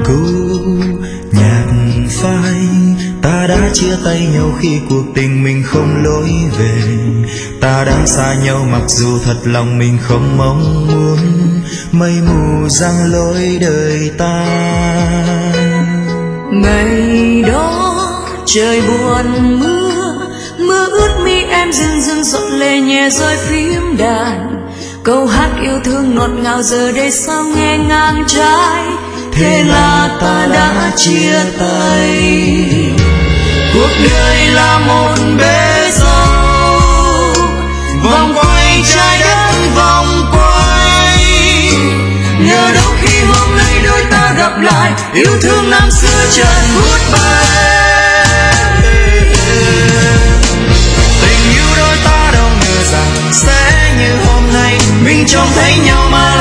câu nhạc phai. Ta đã chia tay nhau khi cuộc tình mình không lối về. Ta đã xa nhau mặc dù thật lòng mình không mong muốn. Mây mù giăng lối đời ta. Ngày đó trời buồn mưa ướt mi em rưng rưng giọt lệ nhẹ rơi phím đàn. Câu hát yêu thương ngọt ngào giờ đây sao nghe ngang trái. Thế là ta đã chia tay. Cuộc đời là một bể dâu, vòng quay trái đất vòng quay. Nhờ đâu khi hôm nay đôi ta gặp lại, yêu thương năm xưa chợt vút bay. Tình yêu đôi ta đâu ngờ rằng sẽ như hôm nay, mình trông thấy nhau mà